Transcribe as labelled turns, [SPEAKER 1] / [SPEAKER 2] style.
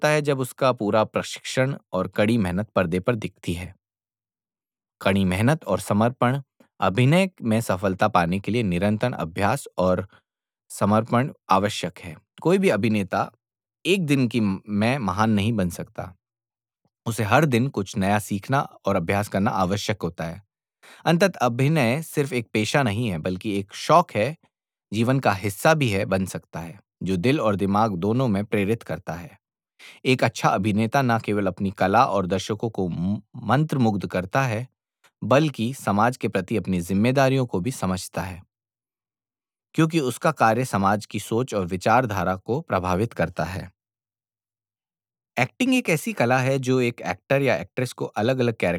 [SPEAKER 1] होता है जब उसका पूरा प्रशिक्षण और कड़ी मेहनत पर्दे पर दिखती है। कड़ी मेहनत और समर्पण अभिनय में सफलता पाने के लिए निरंतर अभ्यास और समर्पण आवश्यक है। कोई भी अभिनेता एक दिन की में महान नहीं बन सकता। उसे हर दिन कुछ नया सीखना और अभ्यास करना आवश्यक होता है। अंततः अभिनय सिर्फ एक पेशा नहीं है, बल्कि एक शौक है, जीवन का हिस्सा भी है बन सकता है, जो दिल और दिमाग दोनों में प्रेरित करता है। एक अच्छा अभिनेता न केवल अपनी कला और दर्शकों को मंत्रमुग्ध करता है, बल्कि समाज के प्रति अपनी जिम्मेदारियों को भी समझता है, क्योंकि उसका कार्य समाज की सोच और विचारधारा को प्रभावित करता है। एक्टिंग एक ऐसी कला है जो एक एक्टर या एक्ट्रेस को अलग-अलग कैरेक्टर